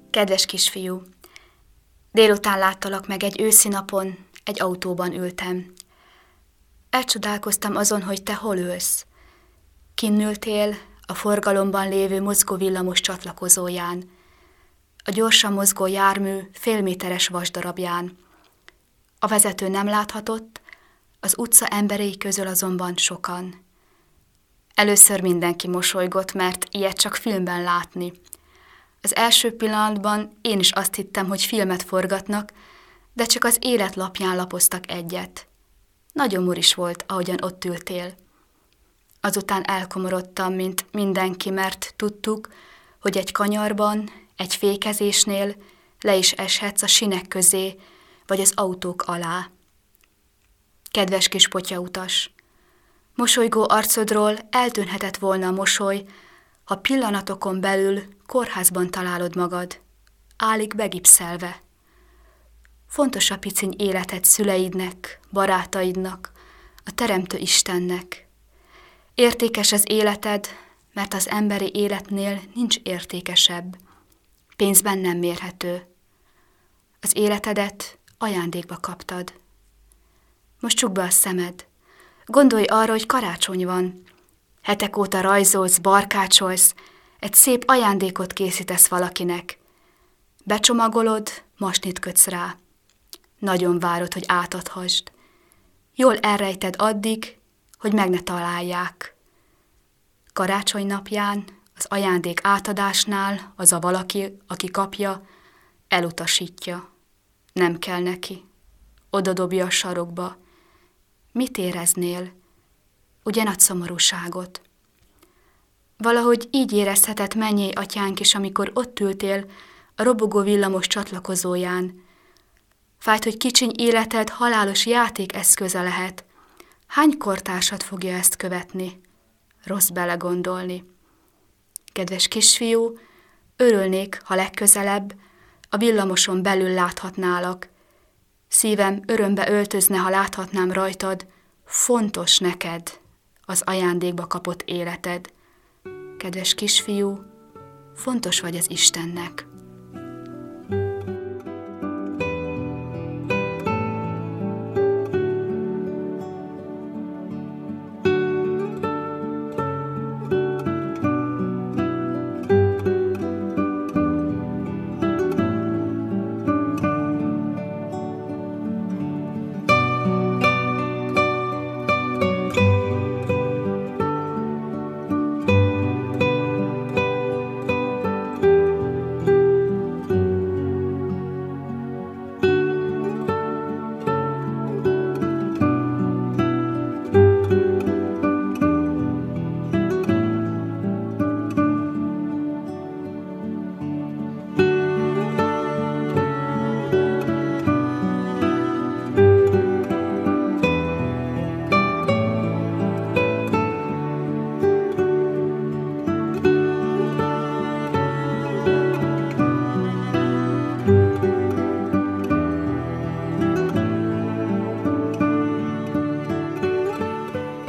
Kedves kisfiú, délután láttalak meg egy őszi napon, egy autóban ültem. Elcsodálkoztam azon, hogy te hol ülsz. Kinn ültél a forgalomban lévő mozgó villamos csatlakozóján, a gyorsan mozgó jármű félméteres vasdarabján. A vezető nem láthatott, az utca emberei közül azonban sokan. Először mindenki mosolygott, mert ilyet csak filmben látni. Az első pillanatban én is azt hittem, hogy filmet forgatnak, de csak az élet lapján lapoztak egyet. Nagyon muris volt, ahogyan ott ültél. Azután elkomorodtam, mint mindenki, mert tudtuk, hogy egy kanyarban, egy fékezésnél le is eshetsz a sinek közé, vagy az autók alá. Kedves kis potyautas, mosolygó arcodról eltűnhetett volna a mosoly, ha pillanatokon belül kórházban találod magad, állig begipszelve. Fontos a piciny életed szüleidnek, barátaidnak, a Teremtő Istennek. Értékes az életed, mert az emberi életnél nincs értékesebb. Pénzben nem mérhető. Az életedet ajándékba kaptad. Most csukd be a szemed. Gondolj arra, hogy karácsony van. Hetek óta rajzolsz, barkácsolsz, egy szép ajándékot készítesz valakinek. Becsomagolod, masnit kötsz rá. Nagyon várod, hogy átadhassd. Jól elrejted addig, hogy meg ne találják. Karácsony napján, az ajándék átadásnál az a valaki, aki kapja, elutasítja. Nem kell neki. Odadobja a sarokba. Mit éreznél? Ugye nagy szomorúságot? Valahogy így érezhetett mennyei atyánk is, amikor ott ültél a robogó villamos csatlakozóján. Fájt, hogy kicsiny életed halálos játékeszköze lehet. Hány kortársad fogja ezt követni? Rossz belegondolni. Kedves kisfiú, örülnék, ha legközelebb a villamoson belül láthatnálak. Szívem örömbe öltözne, ha láthatnám rajtad, fontos neked az ajándékba kapott életed. Kedves kisfiú, fontos vagy az Istennek.